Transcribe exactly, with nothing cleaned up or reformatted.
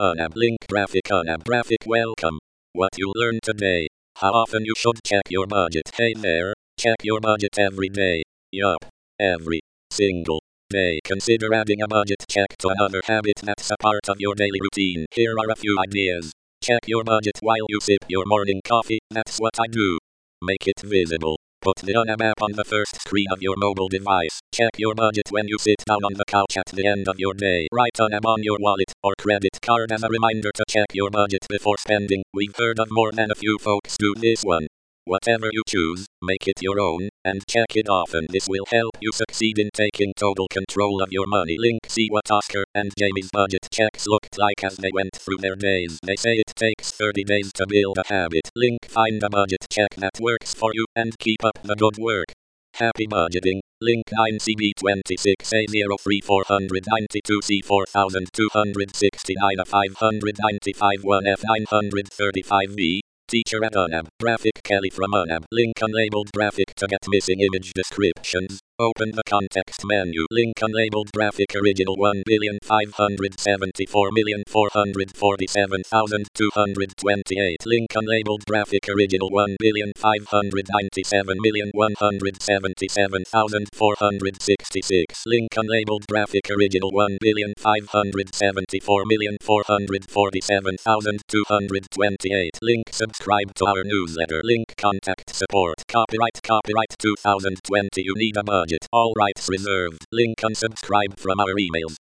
Unab link graphic unab graphic welcome. What you learn today. How often you should check your budget. Hey there, check your budget every day. Yup, every single day. Consider adding a budget check to another habit that's a part of your daily routine. Here are a few ideas. Check your budget while you sip your morning coffee. That's what I do. Make it visible. Put the Unab app on the first screen of your mobile device. Check your budget when you sit down on the couch at the end of your day. Write Unab on your wallet or credit card as a reminder to check your budget before spending. We've heard of more than a few folks do this one. Whatever you choose, make it your own, and check it often. This will help you succeed in taking total control of your money. Link see what Oscar and Jamie's budget checks looked like as they went through their days. They say it takes thirty days to build a habit. Link find a budget check that works for you and keep up the good work. Happy budgeting. Link nine C B twenty-six A zero three four nine two C four two six nine five nine five one F nine three five B. Teacher at Unab. Graphic Kelly from Unab. Link unlabeled graphic to get missing image descriptions. Open the context menu. Link unlabeled graphic original one billion five hundred seventy-four million four hundred forty-seven thousand two hundred twenty-eight. Link unlabeled graphic original one billion five hundred ninety-seven million one hundred seventy-seven thousand four hundred sixty-six. Link unlabeled graphic original one billion five hundred seventy-four million four hundred forty-seven thousand two hundred twenty-eight. Link subscribe to our newsletter. Link contact support. Copyright Copyright two thousand twenty. You need a budget. All rights reserved. Link unsubscribe from our emails.